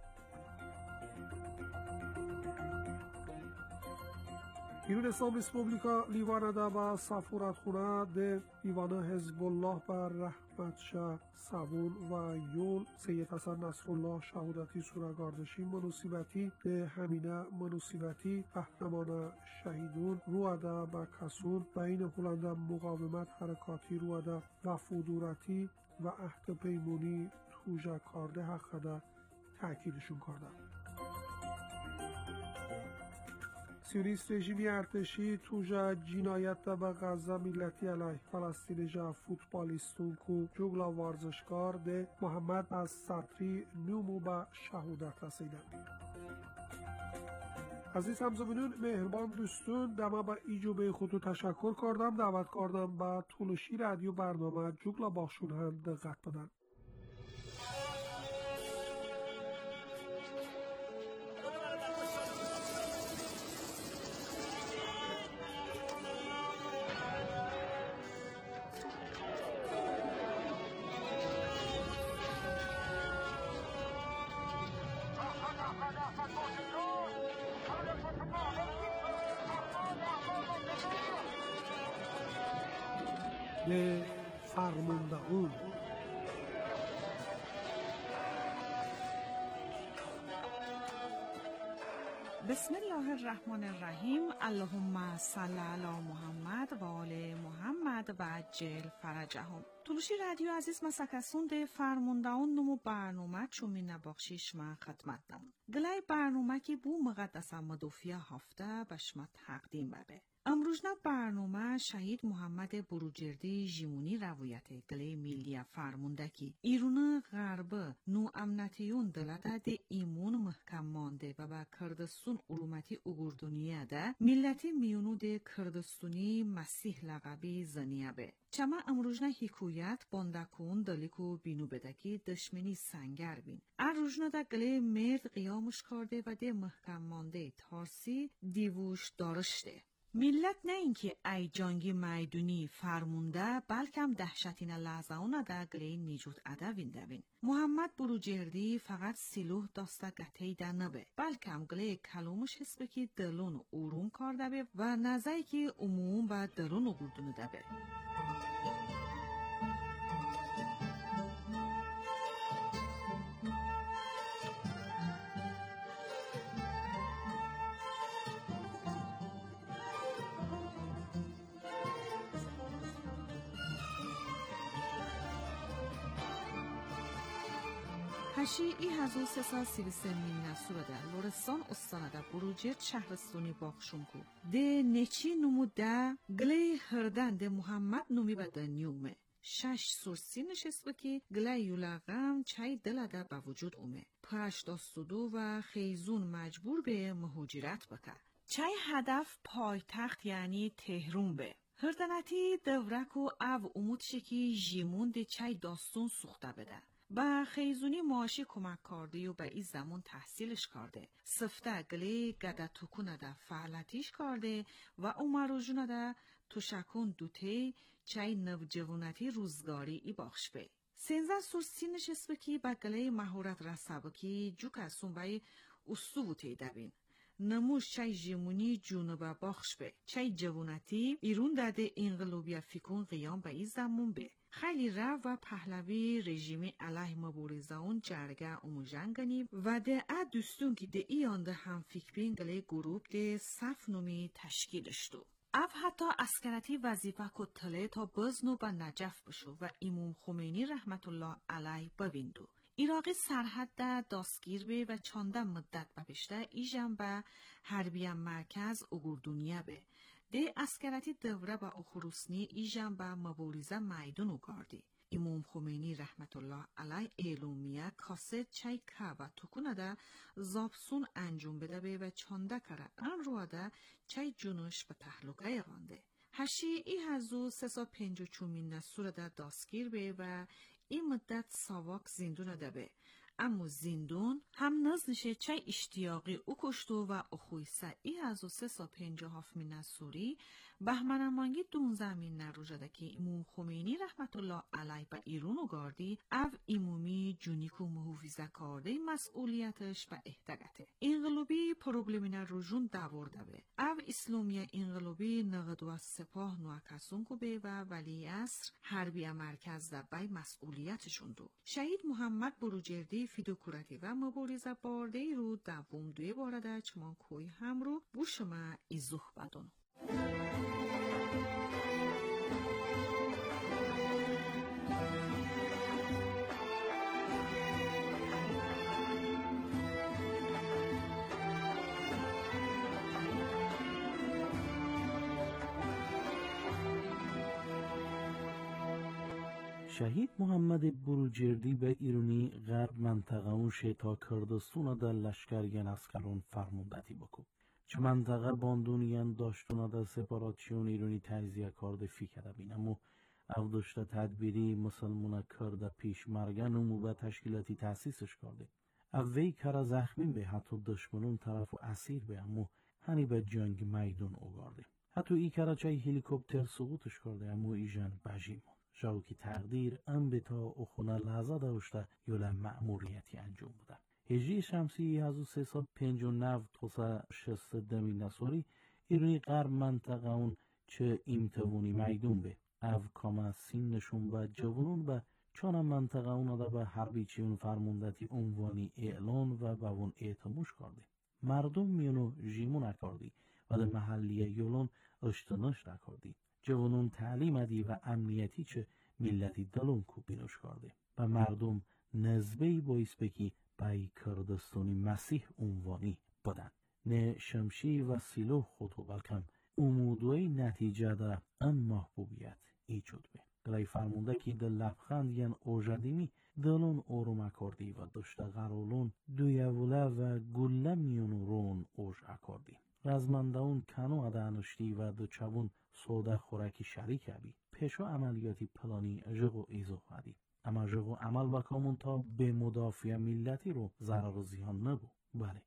ایران اسلام ریسپوبلیکا لیواندا با سفارتخانه ده دیوان حزب الله بر رحمت شاه سوون و یول سید حسن نصرالله شهادتی سورگاردشی منوسیبتی ده همینه منوسیبتی قهرمان شهیدون رواده با کسون بین هلند مقاومت حرکاتی رواده و فودورتی و عهد پیمونی توجه کرده حق ده تأکیدشون کرده. سیونیست رژیمی ارتشی توجه جنایت به غزه ملتی علیه فلسطین جا فوتبالیستون کو جوگلا ورزشکار ده محمد از سطری نومو به شهادت رسیدن. عزیز همزمینون مهربان دوستون دما با ایجوبه خودو تشکر کردم دعوت کردم با تولشی رادیو برنامه جوگلا باخشون هم دقت بدن. به فرماندهون بسم الله الرحمن الرحیم. اللهم صل علی محمد و آل محمد و عجل فرجهم. تولشی رادیو عزیز مسکسون ده فرماندهون نمو برنامه چومی نباخشیش ما خدمت دم. گلای برنامه که بو مقدسه مدوفیه هفته بشما تقدیم ببه. امروزنا برنامه شهید محمد بروجردی جیمونی روایت گلی میلی فرمونده کی ایرون غرب نو امنتیون دلده ده ایمون محکم مانده و با کردستون علومتی اگردونیه ده ملتی میونو ده کردستونی مسیح لقبی زنیه به. چما امروزنا حکویت باندکون دلیکو بینو بدکی دشمنی سنگر بین. اروزنا ده گلی مرد قیامش کرده و ده محکم مانده تارسی دیووش دارشته. ملت نه اینکه ای جانگی میدونی فرمونده بلکم دهشتین لحظهونه در گلی نیجود اده ویندوین. محمد بروجردی فقط سیلوه داسته گتهی ده نبه بلکم گلی کلومش حسبه که دلون اورون کرده به و نزایی که عموم و دلون اگردونه ده به. هشی ای هزار و سیصد و سی و سه میلین سورده لورستان استانده بروجرد شهرستانی باخشون کو ده نچی نموده گلی هردن ده محمد نومی بده نیومه شش سرسی نشست بکی گلی یولغم چای دلده با وجود اومه پرش داستودو و خیزون مجبور به مهاجرت بکه چای هدف پایتخت یعنی تهرون به هردنتی دورک و او امود شکی جیمون ده چای داستون سوخته بده با خیزونی معاشی کمک کرده و به این زمان تحصیلش کرده. سفته گلی گده توکونه ده فعلتیش کرده و اومرو جونه ده توشکون دوته چای نوجوانتی روزگاری ای باخش به. سینزه سرسی نشست بکی با گلی مهارت رسه بکی جو کسون بای اصو تیده بین. نموش چای جیمونی جونوبه باخش به. چای جوانتی ایرون داده انقلابی فکون قیام به این زمان به. خیلی رو و پهلوی رژیمی علیه مبارزه اون جرگه اموجنگنی و ده ا دوستون که ده ایان ده هم فکرین گله گروپ ده صف نومی تشکیلش دو. اف حتی اسکرتی وظیفه کتله تا بزنو با نجف بشو و امام خمینی رحمت الله علیه ببیندو. ایراقی سرحد ده داستگیر به و چانده مدت بپشته ایجم به حربیه مرکز اگردونیه به. ده اسکرتی دوره با اخروسنی ایجم با مبارزه میدون گاردی. امام خمینی رحمت الله علیه اعلومیه کاسد چای که و تکونه ده زابسون انجام بده به و چانده کره ان رو ده چای جنوش به تحلقه رانده. هشی ای هزو سسا پنج و چومین نسور ده داستگیر به و این مدت ساواک زندون ده به. اما زندون هم نزنشه چای اشتیاقی او کشتو و اخویسه ای از و سه سا پنجه هاف می نسوری بهمنمانگی دون زمین نروژده که امام خمینی رحمت الله علیه با ایرونو گاردی او ایمومی جونیکو محوفیزه کرده مسئولیتش با احتگته. انقلابی پروبلمی نروژون داورده به. او اسلامی انقلابی نقد و سپاه نوکسون کو به و ولی اصر حربی مرکز ده بای مسئولیتشون دو. شهید محمد بروجردی فیدوکوراتی و مبارزه بارده رو دوم دوی بارده چمان کوی هم رو بوشما ایزوخ بدونو. شهید محمد بروجردی به ایرانی غرب منطقه اون شیطا کردستون دا لشکرگن اسکرون فرموندتی بکو. چه منطقه باندونیان داشتونا دا سپاراتیون ایرانی تجزیه کرده فیکره بین امو او داشته تدبیری مسلمونا کرده پیش مرگن امو به تشکیلاتی تأسیسش کرده او وی کارا زخمی به حتی دشمنون طرف و اسیر به امو هنی به جنگ میدون اوگارده حتی ای کارا چای هلیکوپتر سقوطش کرده امو ایجان بجیمون جاو که تقدیر ام به تا اخونه لحظه داشته یولا مأموریتی انجام بوده هجری شمسی هزار و سیصد و پنجاه و نه تا شصت دمی نسوری ایرانی غرب منطقه اون چه امتوانی میدون به او کاما سینشون و جوانون به چون منطقه اون دا به حربی چیون فرموندتی عنوانی اعلان و به اون اعتموش کرده مردم میونو جیمون اکاردی و در محلی یولون اشتناش نکردی جوانون تعلیم ادی و امنیتی چه ملتی دلون کو بینوش کرده و مردم نزبهی باعث بکی بای کردستانی مسیح عنوانی بدن نه شمشی و سیلو خودو بلکم امودوی نتیجه دا ام محبوبیت ایجاد به گلای فرمونده که دل لبخند ین اوجدیمی دلون اوروم اکاردی و دشت غرولون دویوله و گله میون رون اوج اکاردی رزمنده اون کنو ادانشتی و دو چوون سوده خورکی شریک بی پیشو عملیاتی پلانی جغو ایزو خدی اما جغو عمل بکامون تا به مدافع ملتی رو ضرر و زیان نبو بله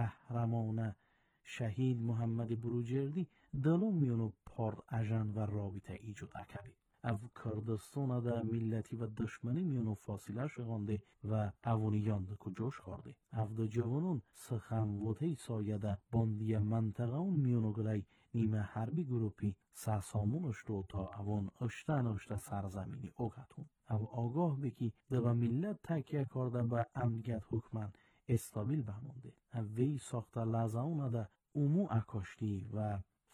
قهرمانه شهید محمد بروجردی دلون میونو پارد اجن و رابطه ایجاد اکبی او کردستان دا ملتی و دشمنی میونو فاصله شغانده و اوونی یانده که جوش خورده او دا جوانون سخم وطهی سایه دا باندی منطقه اون میونو گلای نیمه حربی گروپی ساسامونش رو تا اوان اشتن اشته سرزمینی اوگتون او آگاه بکی دا ملت تکیه کرده با امنیت حکمن استابیل بمونده او وی ساخته لازاونه دا امو اکاشتی و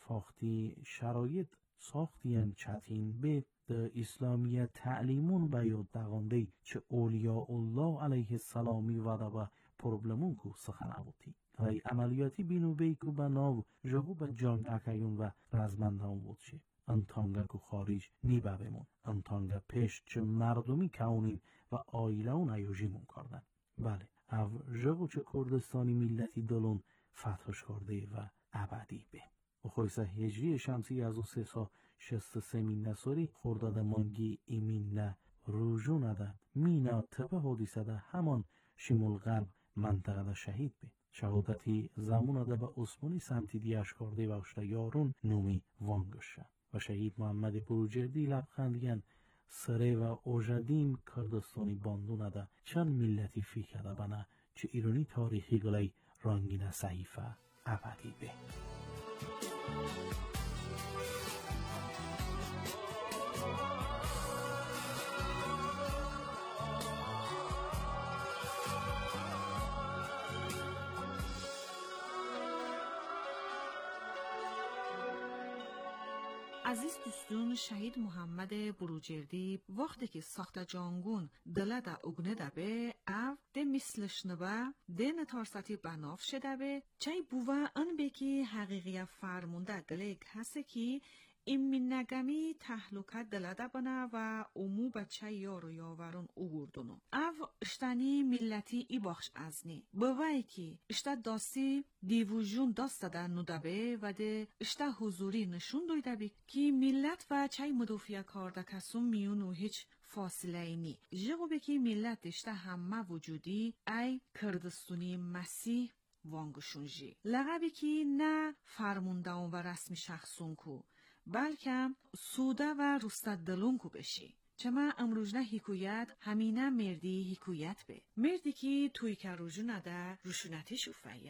فاختی شرایط ساختین چتین به د اسلامیه تعلیمون به یاد دغانده چه اولیاء الله علیه السلامی و دا با پروبلمون کو سخنوتی و عملیاتی بینو بیکو به ناو جهو به جنگ اکیون و رزمندان بود شه انتانگه کو خارج نیبه بمون انتانگه پیش چه مردمی کونیم و آیله اون ایوژیمون کردن بله او جهو چه کردستانی ملتی دلون فتحش کرده و ابدی به و خویسه هجری شمسی از او سه سا شست سمین نسوری خورداد مانگی ایمین نه روژو نده مینا تپه حدیثه ده همان شمول غرب منطقه ده شهید به شهادتی زمون ده به عثمانی سمتی دیش کرده و اشته یارون نومی وانگشه و شهید محمد بروجردی لبخندیان سره و اوجدیم کردستانی باندونه ده چند ملتی فیکه ده بنا چه ایرانی تاریخی گلی رنگین صحیفه ابدی به عزیز دوستون شهید محمد بروجردی وقتی که ساخت جانگون دله دا اگنه دا به او ده مثلش نبه ده نتارساتی بناف شده به چای بوه ان بکی حقیقی فرمونده گلیگ هسته که این منگمی تحلوکت دلده بنا و امو بچه یارو یاورون اوگردونو او اشتانی ملتی ای باخش ازنی بوایی که اشتا داستی دیوژون داسته در ندبه و ده اشتا حضوری نشون دویده بی که ملت و چای مدوفیه کارده کسون میونو هیچ فاصله اینی جغو بکی ملت اشتا همه وجودی ای کردستونی مسیح وانگشونجی لغبی که نه فرمونده و رسمی شخصون کو بلکه سوده و رستد دلون کو بشی چما امروجنه حکویت همینه مردی حکویت به مردی که توی که روژو نده روشونتی شوفایه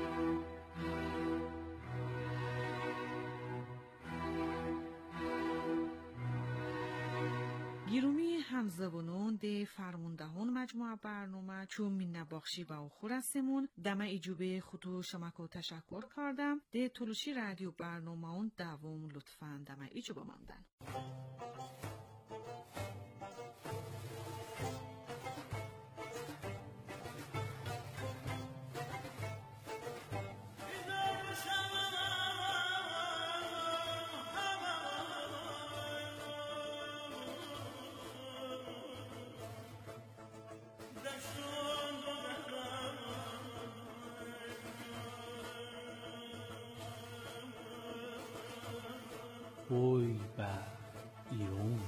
گیرومی همزبانون ده فرموندهون مجموعه برنامه چون من نباخشی با او خورستمون دم ایجوبه خطو شمکو تشکر کردم ده تلوشی رادیو برنامه اون دوام لطفاً دم ایجوبه ماندن بوی و ایرون.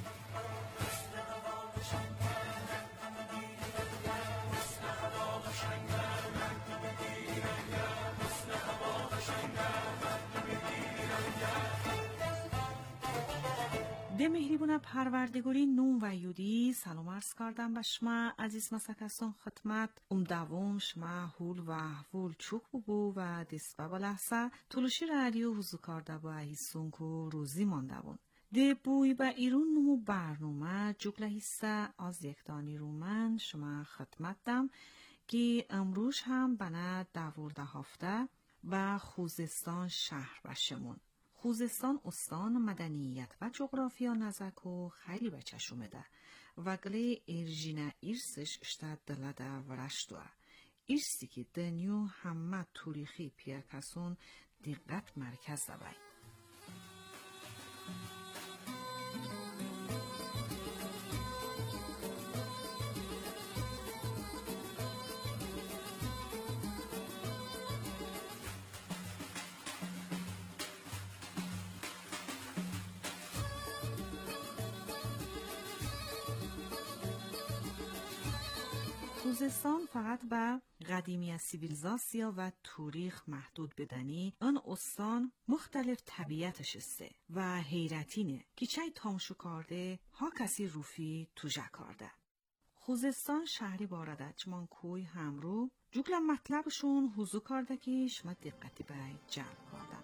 ده مهریبونه پروردگاری نوم و یودی سلام عرض کردم به شما عزیز مسکستان خدمت ام دوم شما هول و احوال چوک ببو و دست و لحظه طولشی رادیو حضو کرده با ایسون که روزی مانده بون. ده بوی با ایرون نمو برنامه جگله حصه از یک دانی رومن شما خدمت دم که امروز هم بنا دوورده هفته با خوزستان شهر بشمون. خوزستان استان مدنیت و جغرافیا نزک و خیلی بچش اومده و گلی ارژینه ایرسش اشتاد دلده ورشتوه. ایرسی که دنیو همه توریخی پیرکسون دقت مرکز دوی. خوزستان فقط به قدیمی سیویلیزاسیا و تاریخ محدود بدنی آن استان مختلف طبیعتش است و حیرتینه که چای تامشو کرده ها کسی روفی توجه کرده. خوزستان شهری بارده چمان کوی همرو جگل مطلبشون حضور کرده که شما دقتی به جمع کردن.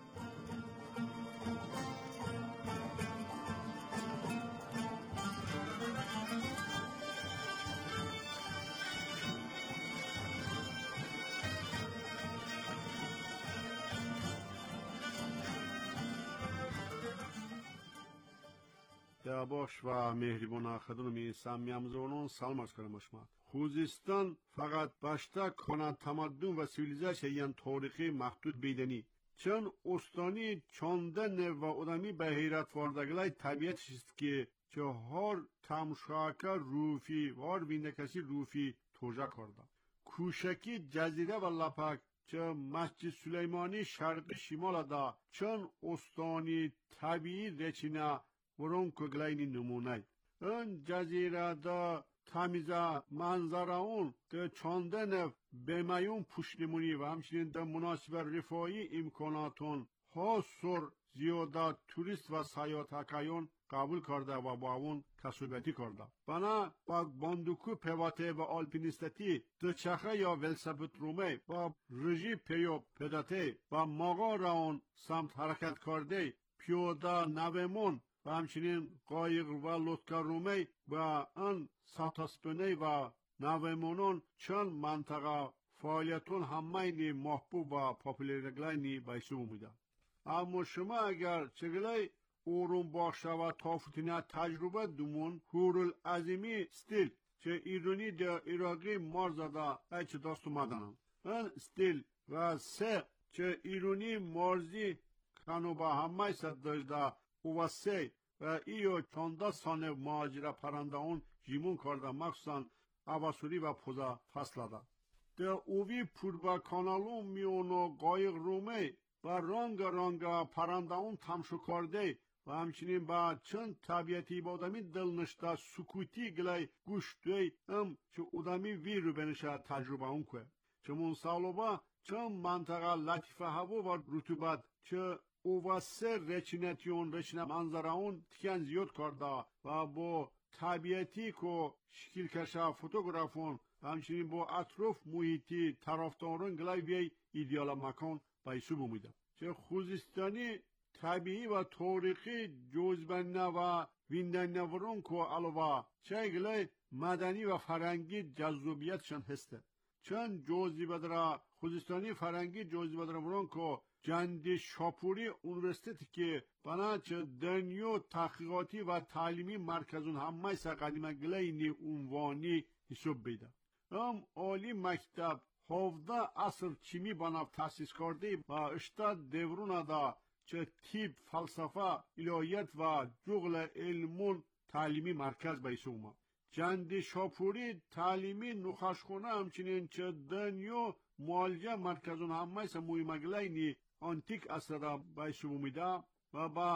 باش و مهریبان خدمت سمیامزونون سلام عرض کنم شما. خوزستان فقط باشتا کنه تمدن و سیویلیزاسیون تاریخی محدود بدنی چون استانی چندان و آدمی به حیرت واردگلای طبیعتش است که چهار تمشاکا روفی وار بینده کسی روفی توجه کرده. کوشکی جزیره و لپک چه مسجد سلیمانی شرق شمال دا چون استانی طبیعی رچینه ورون کگلاینی نمونه اون جزیره دا تمیزه منظره اون که چندن بمیون پشتیمونی و همچنین دا مناسب رفاهی امکاناتون ها سر زیاده توریست و سیاحت حکایون قبول کرده و با اون کسوبتی کرده. بنا با باندوکو پیواته و آلپینیستتی دو چخه یا ولسپت رومه با رژی پیو پیداته و ماغا را اون سمت حرکت کرده پیوده نویمون و همچنین قایق و لطکا رومی و آن ساتاسپنه و نویمونون چند منطقه فعالیتون همه نی محبوب و پاپولیرگلای بایسو میده. اما شما اگر چگلای اورون باخشه و تافتینه تجربه دومون هورل عظیمی ستیل چه ایرانی ده ایراقی مارزاده ایچه داست اومدنم این ستیل و سه چه ایرانی مارزی کنو با همه صد داشته و سه و ایو چانده سانه مهاجره پرنده اون جیمون کرده مخصوصا اواسوری و پوزا فصله ده اووی پوربا کانالون میونو قایق رومه و رانگ رانگ پرنده اون تمشو کرده و همچنین با چند طبیعتی با آدمی دلنشته سکوتی گلای گوشتوی ام چه آدمی وی رو بنشه تجربه اون که چه منصالوبا چند منطقه لطیفه هوا و رطوبت چه او سه رچینتیون رچینه منظره اون تکن زیاد کرده و با طبیعتی که شکل کشه فوتوگرافون و همچنین با اطراف محیطی طرفداران گلای وی ایدیال مکان بایسو بومیده چه خوزستانی طبیعی و تاریخی جزبنه و ویندنورون که علاوه چه گلای مدنی و فرنگی جذوبیتشان هسته چند جزیبه در خوزستانی فرنگی جزیبه در ورون که جندی شاپوری اونورسیتی که بنا چه دنیو تحقیقاتی و تعلیمی مرکزون همه سا قدیمه گلینی عنوانی حساب بیده ام عالی مکتب هفده اصر چیمی بنا تاسیس کرده و اشتاد دورون دا چه تیب فلسفه الهیت و جغل علمون تعلیمی مرکز بیسوما جندی شاپوری تعلیمی نخشخونه همچنین چه دنیو معالجه مرکزون همه سا مهمگلینی آنتیک اصر را بیسو میده و با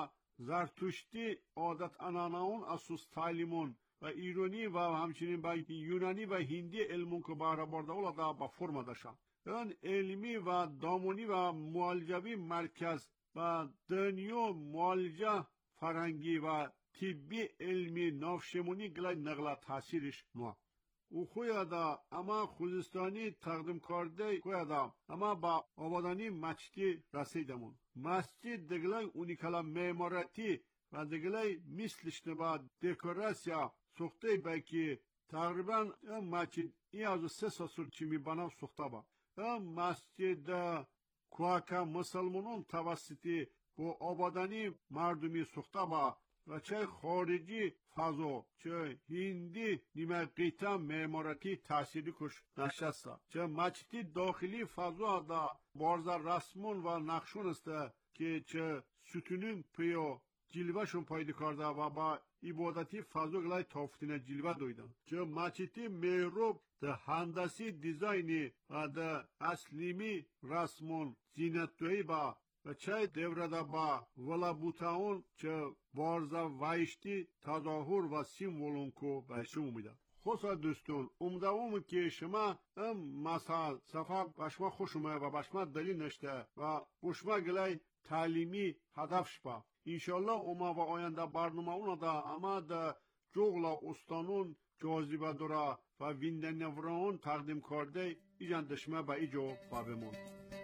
زرتشتی عادت اناناون اساس تعلیمون و ایرانی و همچنین با یونانی و هندی علمون که بهره برده اولا با فرم داشتن. این علمی و دامونی و معالجوی مرکز و دنیا معالجه فرنگی و طبی علمی نافشمونی گلای نقل تاثیرش نو. او خویادا اما خوزستانی تقدیم کرده خویادا اما با آبادانی مسجدی رسیدمون. مسجد دگلای اونیکالا معمارتی و دگلای مثلش نبا دکوراسیا سخته باکی تقریبا مسجد این از سه سال چیمی بنا سخته با. مسجد کوکا مسلمانون توسطی با آبادانی مردمی سخته با و چه خارجی فضا چه هندی نیمه قیتا معمارتی تأثیری کش نشسته چه مسجد داخلی فضا دا بارزا رسمون و نقشون است که چه ستونین پیو جلوهشون پایده کرده و با عبادتی فضا گلای تافتین جلوه دویدن چه مسجد محروب ده هندسی دیزاینی و ده اسلیمی رسمون زینت دوی با و چه devre با ولا بوتاون چه بارزا وایشتی تظاهر و سیمولون کو به شما میدن. خوشا دوستون امیدوارم که شما ام مثال صفا باشما خوش اومد و باشما دلیل نشته و باشما گلای تعلیمی هدفش با. انشالله اوما و آینده برنامه اونا دا اما دا جغلا استانون جاذبه داره و وینده نوران تقدیم کرده ایجان دشمه با ایجا بابمون.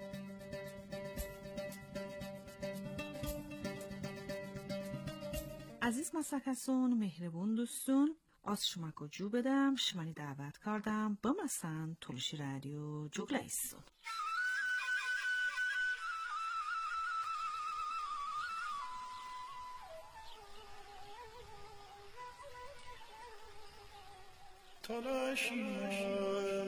عزیز مسکسون مهربون دوستون از شما گوجو بدم شمانی دعوت کردم بمسن تولشی رادیو جوگلایستون تلاشی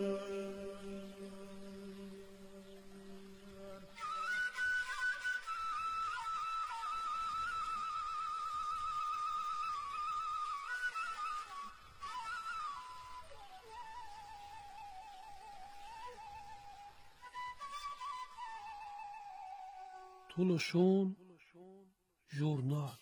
تولشون ژورنال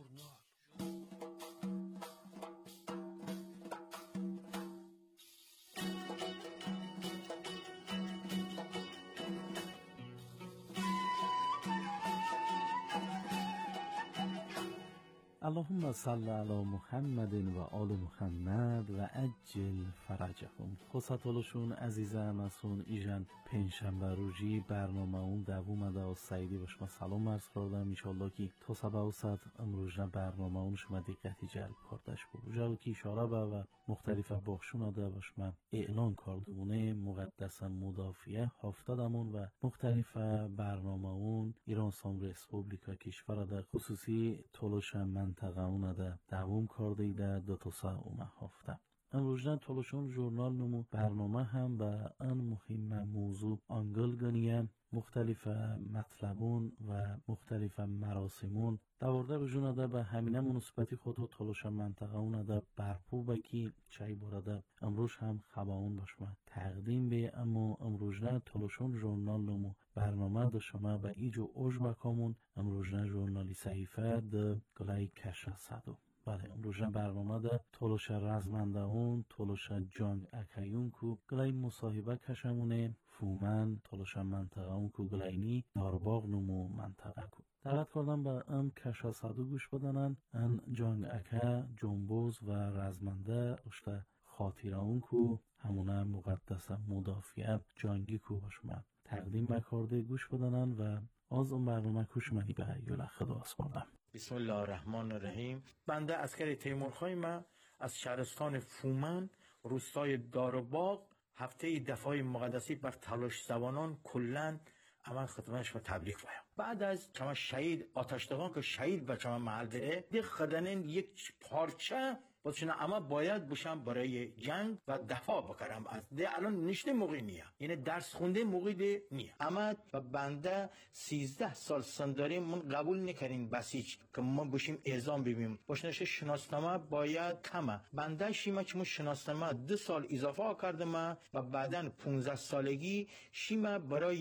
اللهم صل علی محمد و آل محمد و عجل فرجهم. خصوصاتولشون عزیزم اسون ایجان پنجشنبه روزی برنامه اون دووم ده از سعیدی به شما سلام عرض کردم. انشالله که تا سبع و صد امروز برنامه اون شما دقتی جلب کردش بود. جلو که اشاره به و مختلف بخشون ده به شما اعلان کردونه مقدس مدافعه هفتادمون و مختلف برنامه اون ایران اسلامی ریسپوبلیکا کشور ده خصوصی تولش منطقه اون ده دوام کرده ایده دو تا سه اومه هفته. امروزن تولشون ژورنال نمو برنامه هم به ان مهم موضوع انگل گنیم مختلف مطلبون و مختلف مراسمون دوارده رجون ده به همینه مناسبتی خود و تولش منطقه اون ده برپو بکی چای برده امروز هم خباون باشما تقدیم به اما امروزن تولشون ژورنال نمو برنامه ده شما به ایجو اوج بکامون امروزن ژورنالی صحیفه ده گلای کشه صدو. بله امروزن برنامه ده تولش رزمنده اون تولش جانگ اکایون کو گلای مصاحبه کشمونه فومن تولش منطقه اون کو گلاینی دارباغ نمو منطقه کو دعوت کردم به ام کشه صدو گوش بدنن ان جانگ اکا جنبوز و رزمنده اشته خاطره اون کو همونه مقدس مدافعه جانگی کو باشما تقدیم بکرده گوش بدنن و از اون برنامه کوش منی به یول خدا اسپردم. بسم الله الرحمن الرحیم. بنده عسکر تیمورخای ما از شهرستان فومن روستای دارباغ هفته دفاع مقدسی بر تلاش زبانان کلن عمل خدمتش و تبلیغ بایم. بعد از چما شهید آتشدغان که شهید به چما محل داره دیگه خدنین یک پارچه باشن اما باید باشم برای جنگ و دفاع بکرم از ده الان نشته موقع نیه یعنی درس خونده موقع ده نیه اما بنده سیزده سال سن داریم من قبول نکردیم بسیج که ما باشیم اعزام ببینیم باشنش شناسنامه باید کمه بنده شیمه که ما شناسنامه دو سال اضافه کردم و بعدن پونزده سالگی شیمه برای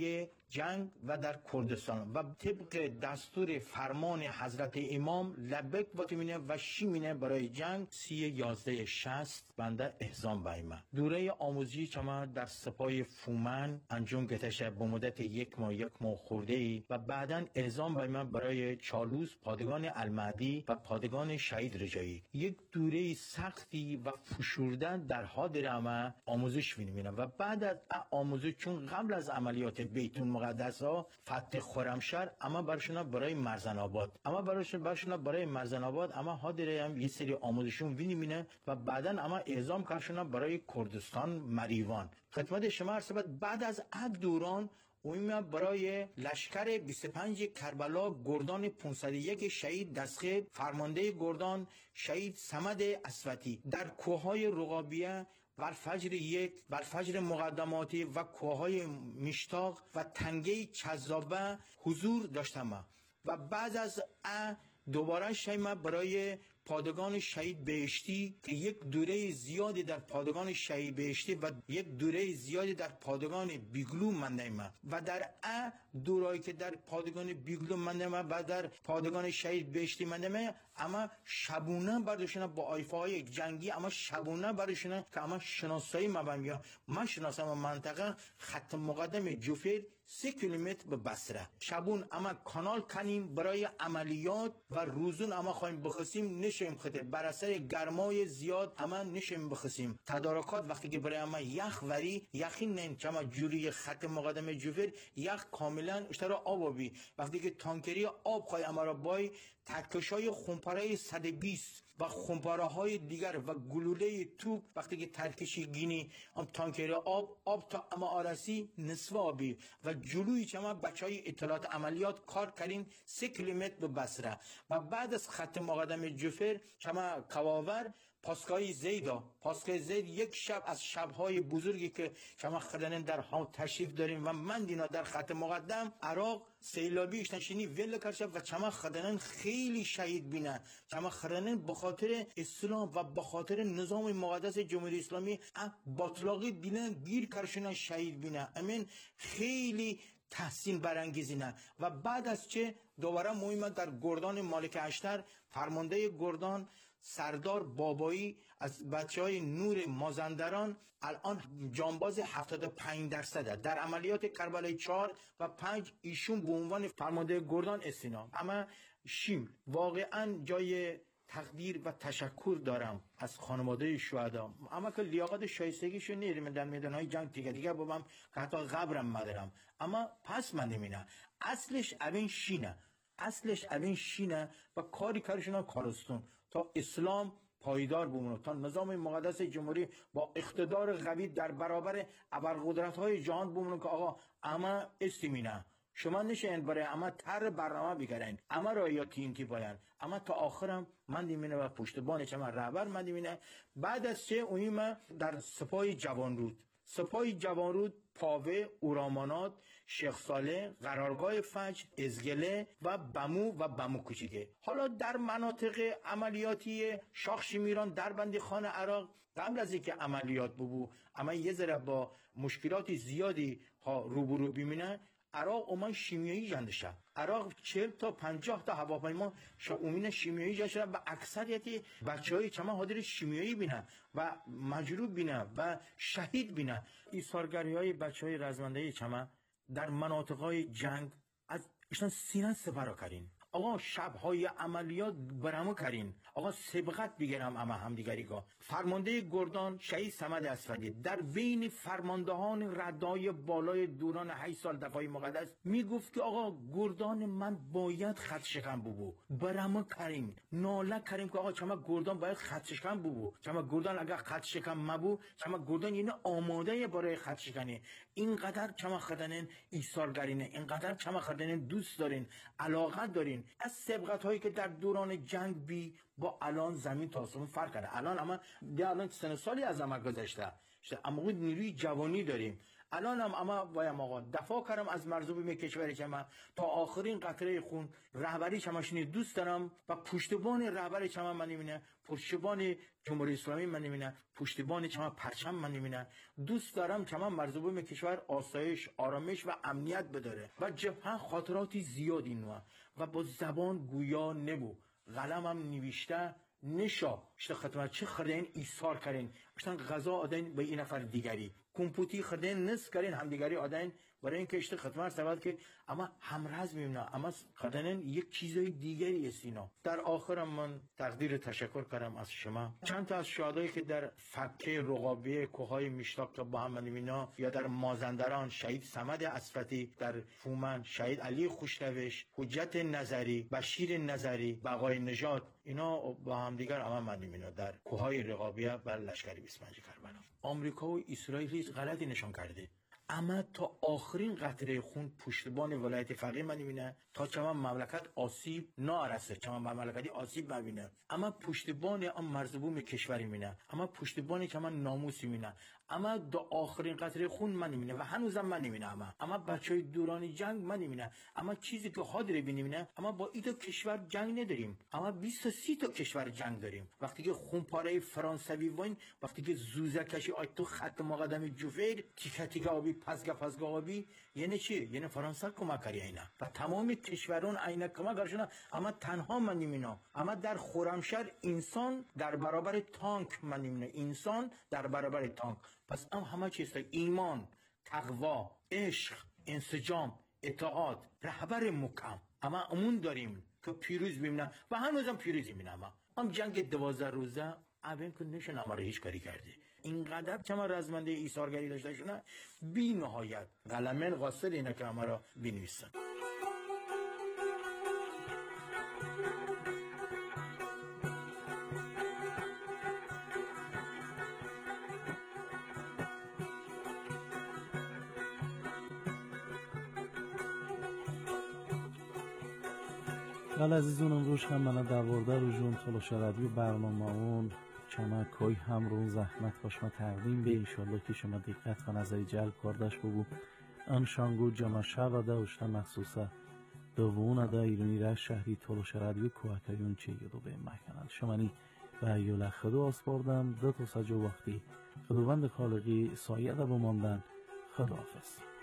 جنگ و در کردستان و طبق دستور فرمان حضرت امام لبک باتمینه و شیمینه برای جنگ سی یازده شست بنده احزام بایمه. دوره آموزشی چما در سپاه فومن انجام گتشه به مدت یک ماه یک ماه خورده ای و بعدا احزام بایمه برای چالوس پادگان المهدی و پادگان شهید رجایی. یک دوره سختی و فشرده در حاضر اما آموزش می‌بینه و بعد از آموزش چون قبل از عملیات بیت المقدس ها فتح خرمشهر اما برشون برای مرزن آباد اما برشون برشون برای مرزن آباد اما حاضر هم یه سری آموزشون می‌بینه و بعدا اما اعزام کردشون برای کردستان مریوان. خدمت شما عرض شود بعد از این دوران اویمه برای لشکر بیست و پنج کربلا گردان پانصد و یک شهید دستخیل فرمانده گردان شهید صمد اسوتی در کوههای رقابیه بر فجر یک بر فجر مقدماتی و کوههای مشتاق و تنگه چذابه حضور داشتم و بعد از ا دوباره شیمه برای پادگان شهید بهشتی که یک دوره زیادی در پادگان شهید بهشتی و یک دوره زیادی در پادگان بیگلو مندیم و در ا دورایی که در پادگان بیگلو مندیم و در پادگان شهید بهشتی مندیم اما شبونه برداشتن با آیفه های جنگی اما شبونه برداشتن که اما شناسایی مبنیم من شناسم منطقه خط مقدم جوفیر سه کیلومتر به بصره شبون اما کانال کنیم برای عملیات و روزون اما خواهیم بخسیم نشیم خطر بر اثر گرمای زیاد اما نشیم بخسیم تدارکات وقتی که برای اما یخ وری یخی نین چما جوری خط مقدم جوفر یخ کاملا اشترا آب بی وقتی که تانکری آب خواهی اما را بای تکشای خمپاره صد و بیست و خمپاره های دیگر و گلوله توپ وقتی که ترکشی گینی ام تانکر آب آب تا اما آرسی نصف آبی و جلوی چما بچه های اطلاعات عملیات کار کردیم سه کیلومتر به بصره و بعد از خط مقدم جوفر چما کواور پاسگاه زیدا پاسگاه زید یک شب از شبهای بزرگی که شما خدانن در ها تشریف داریم و من دینا در خط مقدم عراق سیلابی اشتنشینی ویل کرده و شما خدانن خیلی شهید بینه شما خدانن به خاطر اسلام و به خاطر نظام مقدس جمهوری اسلامی باطلاقی دیدن گیر کرشون شهید بینه امین خیلی تحسین برانگیزینه و بعد از چه دوباره مهمه در گردان مالک اشتر فرمانده گردان سردار بابایی از بچه های نور مازندران الان جانباز هفتاد و پنج درصده در عملیات کربلای چهار و پنج ایشون به عنوان فرمانده گردان استینام اما شیم واقعا جای تقدیر و تشکر دارم از خانواده شهدا اما که لیاقت شایستگیشو نیرم در میدانهای جنگ دیگه دیگه بابم که حتی قبرم مدارم اما پس من نمینه اصلش اوین شینه اصلش اوین شینه و کاری کارشون کارستون تا اسلام پایدار بمونه تا نظام مقدس جمهوری با اقتدار قوی در برابر ابرقدرت‌های جهان بمونه که آقا اما استیمینه شما نشین برای اما تر برنامه بگرین اما رایاتی اینتی باین اما تا آخرم من دیمینه و پشتبان چما رهبر من دیمینه بعد از چه اویمه در سپاه جوانرود سپاه جوانرود پاوه اورامانات شیخ صالح قرارگاه فجر ازگله و بمو و بمو کوچیکه حالا در مناطق عملیاتی شاخ میران در بندی خان عراق قبل از اینکه عملیات ببو اما یه ذره با مشکلات زیادی ها روبرو ببینه عراق اومن شیمیایی جندشه عراق چهل تا پنجاه تا هواپیما شاومین شیمیایی جنده و اکثریتی بچهای چما حاضر شیمیایی بینن و مجروح بینن و شهید بینن ایثارگری های بچهای رزمنده چما در مناطقهای جنگ از ایشان سینه سپرا کردین آقا شبهای عملیات برامو کردین آقا سبقت بگیرم اما همدیگری گاه فرمانده گردان شهید صمد اسفندی در بین فرماندهان ردای بالای دوران هشت سال دفاع مقدس میگفت که آقا گردان من باید خط شکن ببو برامو کردین ناله کردیم که آقا چما گردان باید خط شکن ببو چما گردان اگر خط شکن مبو چما گردان یعنی آماده برای خط شکنی اینقدر چما خدانن ایثارگرینه اینقدر چما خدانن دوست دارین علاقه دارین از سبقت هایی که در دوران جنگ بی با الان زمین تا آسمون فرق کرده الان اما الان سن سالی از عمل گذشته اما نیروی جوانی داریم الان هم اما بایم آقا دفاع کردم از مرزوبیم کشوری که من تا آخرین قطره خون رهبری چماشنی دوست دارم و پشتبان رهبری چما من نمینه، پشتبان جمهوری اسلامی من نمینه، پشتبان چما پرچم من نمینه. دوست دارم چما مرزوبیم کشور آسایش، آرامش و امنیت بداره و جبهه خاطراتی زیاد اینو و با زبان گویا نبو قلمم نوشته نشا اشتا خطمه چه خردین ایثار کردین اشتان غذا آدین به این نفر دیگری کمپوتی خردین نس کردین هم دیگری آدین برای اینکه اشتا خطمه سبب که اما همراز میمونه اما خردین یک چیزای دیگری است اینا. در آخرم من تقدیر تشکر کردم از شما. چند تا از شهدایی که در فکه رقابه کوههای میشتاق با هم مینا یا در مازندران شهید صمد اسفتی، در فومن شهید علی خوشنوشت، حجت نظری، بشیر نظری، بقای نژاد، اینا با هم دیگر اما من مینا در کوههای رقابه بر لشکری بیست و پنج کربلا. آمریکا و اسرائیل هیچ غلطی نشان کرده اما تا آخرین قطره خون پشتبان ولایت فقیه من میبینه تا چما مملکت آسیب نارسه، چما مملکتی آسیب نبینه اما پشتبان آن مرزبوم کشوری مینه، اما پشتبانی که من ناموسی مینه، اما دا آخرین قطره خون من نمینه و هنوزم من نمینه اما اما بچهای دوران جنگ من نمینه اما چیزی که حاضر بینیمینه اما با ایتا کشور جنگ نداریم اما بیست تا سی تا کشور جنگ داریم. وقتی که خونپاره فرانسوی وین، وقتی که زوزه کشی آی تو خط مقدم جوفیر تیکه تیکه آبی پزگه پزگه آبی یعنی چی؟ یعنی فرانسه کمک کردی اینا و تمام کشورون اینا کمک کردن اما تنها من نمینه اما در خرمشهر انسان در برابر تانک من نمینه، انسان در برابر تانک. پس ام همه چیز تا ایمان، تقوا، عشق، انسجام، اطاعت، رهبر مکم اما امون داریم که پیروز ببینم و هنوزم پیروزی میبینم. ام جنگ دوازده روزه اوین که نشون اما رو هیچ کاری کرده اینقدر که ما رزمنده ایثارگری داشته شونه بی نهایت قلمن غاصل اینه که اما رو بینویسن. ولی عزیزون امروز هم من در ورده رو جون تلاشه رادیو برنامه اون چما کوی هم رو زحمت باش ما تقدیم به انشالله که شما دقت و نظری جلب کردش بگو انشانگو جمع شب ده اشتا مخصوصه دوونه ده ایرانی را شهری تلاشه رادیو کوهکیون چه یدو به مکنن شمانی و ایوله خدو آسپاردم دو تا سجو وقتی خدوبند خالقی سایه ده بماندن. خداحافظ.